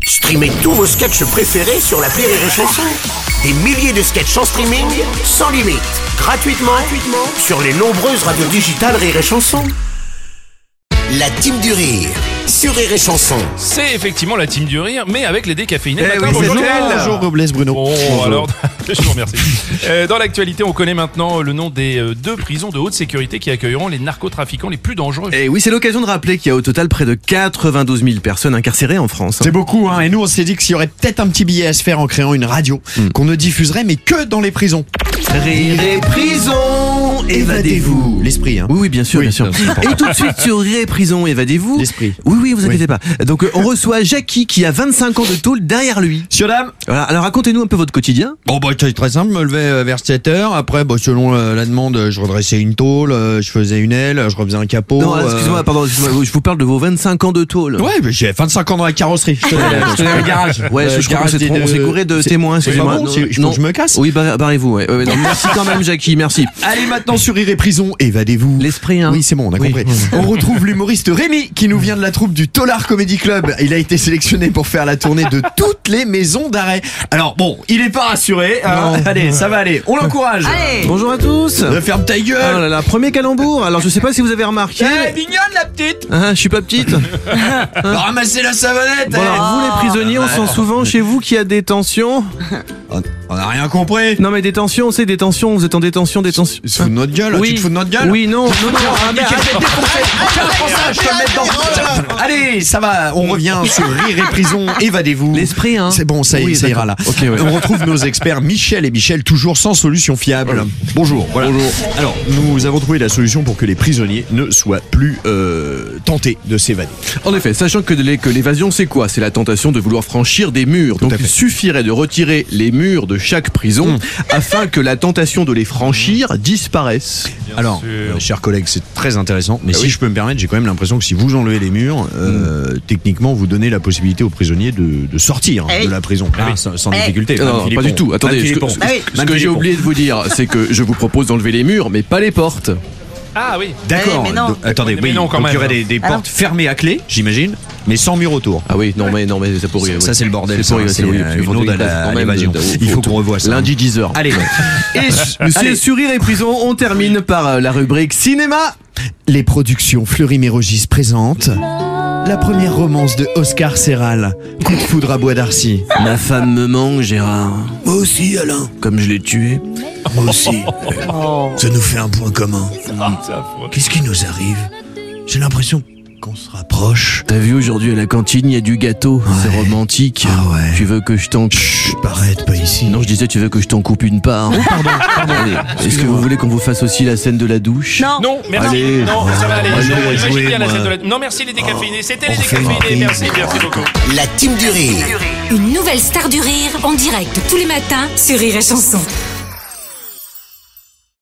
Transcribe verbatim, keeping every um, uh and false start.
Streamez tous vos sketchs préférés sur l'appli Rire et Chanson. Des milliers de sketchs en streaming, sans limite, gratuitement, gratuitement sur les nombreuses radios digitales Rire et Chanson. La team du rire sur Rire et Chanson. C'est effectivement la team du rire, mais avec les décaféinés. Eh Matin, oui, bonjour. bonjour Robles Bruno. Bon, Bonjour. alors, je vous remercie. Euh, dans l'actualité, on connaît maintenant le nom des euh, deux prisons de haute sécurité qui accueilleront les narcotrafiquants les plus dangereux. Et oui, c'est l'occasion de rappeler qu'il y a au total près de quatre-vingt-douze mille personnes incarcérées en France. C'est beaucoup, hein. Et nous, on s'est dit qu'il y aurait peut-être un petit billet à se faire en créant une radio Mm. qu'on ne diffuserait, mais que dans les prisons. Rire et prison, évadez-vous. L'esprit, hein. Oui, oui, bien sûr, Oui, bien sûr. bien sûr. Et tout de suite sur Rire et prison, évadez-vous. L'esprit. Oui, oui, vous Oui. inquiétez pas. Donc, euh, on reçoit Jackie qui a vingt-cinq ans de tôle derrière lui. Monsieur, dame. Voilà, alors racontez-nous un peu votre quotidien. Bon, bah, c'est très simple. Je me levais euh, vers sept heures. Après, bah, selon euh, la demande, je redressais une tôle, euh, je faisais une aile, je refaisais un capot. non, euh, excusez-moi, pardon, excusez-moi, je vous parle de vos vingt-cinq ans de tôle. Ouais, mais j'ai vingt-cinq ans dans la carrosserie. Je tenais, je tenais le garage. Ouais, Euh, je crois qu'on garage s'est des trom- on deux- s'est gouré de C'est- témoins, C'est pas excusez-moi. bon, Non, c'est- il faut non. que je me casse. Oui, bah, barrez-vous, ouais. Ouais, ouais, non, merci quand même, Jackie, merci. Allez, maintenant sur Rire et Prison, évadez-vous. L'esprit, hein. Oui, c'est bon, on a Oui. compris. On retrouve l'humoriste Rémi qui nous vient de la troupe du Tollard Comedy Club. Il a été sélectionné pour faire la tournée de toutes les maisons d'arrêt. Alors bon, il est pas rassuré. hein. Allez, ça va aller. On l'encourage. Bonjour à tous. Euh, Ferme ta Oh gueule. là là, premier calembour. Alors je sais pas si vous avez remarqué. Eh, mignonne la petite. Ah, je suis pas petite. Ramasser la savonnette. Bon, eh. alors, vous les prisonniers, on sent souvent chez vous qu'il y a des tensions. On- On a rien compris. Non mais des tensions, c'est des tensions, vous êtes en détention, détention. Tu te fous de notre gueule. Oui. Tu te fous de notre gueule. Oui, non, non, non, ah, mais Nickel. arrête. Tiens, prends ça, je te le mets dedans. Allez, ça va. On revient sur Rire et Prison. Évadez-vous. L'esprit, hein. C'est bon, ça, y- Oui, ça ira là. d'accord. Ok, ouais. On retrouve nos experts Michel et Michel, toujours sans solution fiable. Bonjour. Voilà. Alors, nous avons trouvé la solution pour que les prisonniers ne soient plus euh, tentés de s'évader. En effet, sachant que l'é- que l'évasion c'est quoi? C'est la tentation de vouloir franchir des murs. Tout Donc à fait. il suffirait de retirer les murs de chaque prison afin que la tentation de les franchir disparaisse. Alors, sûr. euh, chers collègues, c'est très intéressant, mais Ah si oui. je peux me permettre, j'ai quand même l'impression que si vous enlevez les murs, euh, techniquement, vous donnez la possibilité aux prisonniers de, de sortir Ah oui. de la prison, Ah oui. hein, sans, sans Ah oui. difficulté. Non, Madame non, pas Philippon. du tout. Attendez, Madame ce que, Philippon. ce- Ah oui. ce Madame que j'ai Philippon. oublié de vous dire, c'est que je vous propose d'enlever les murs, mais pas les portes. Ah oui. D'accord. Eh, mais non. Donc, attendez, Mais oui, non, quand donc il y même. aurait des, des Ah non. portes fermées à clé, j'imagine, mais sans mur autour. Ah oui, non mais non mais c'est pourri. Ça, oui. ça, c'est le bordel, C'est pourri, ça, c'est c'est, oui, euh, il une faut ode à une la- place quand à même l'évasion. de- Il faut qu'on revoie ça. Lundi dix heures. Allez. Et sur Allez. sur Rire et Prison, on termine par euh, la rubrique cinéma. Les productions Fleury-Mérogis présentent la première romance de Oscar Serral, Coup de foudre à Bois d'Arcy. Ma femme me manque, Gérard. Moi aussi, Alain. Comme je l'ai tué. Moi aussi. Ça nous fait un point commun. Qu'est-ce qui nous arrive? J'ai l'impression qu'on se rapproche. T'as vu aujourd'hui à la cantine, il y a du gâteau. C'est romantique. Ah ouais. Tu veux que je t'en... Chut, arrête, pas ici. Non, je disais, tu veux que je t'en coupe une part. Oh, pardon, pardon. Allez, est-ce que vous voulez qu'on vous fasse aussi la scène de la douche? Non. Non, merci. Allez. Non, ça va aller. Allez, Non, jouez, imagine bien la moi. scène de la... Non, merci les décaféinés. C'était les on fait décaféinés. marrer. Merci, merci beaucoup. La team du rire. Une nouvelle star du rire en direct tous les matins sur Rire et Chanson.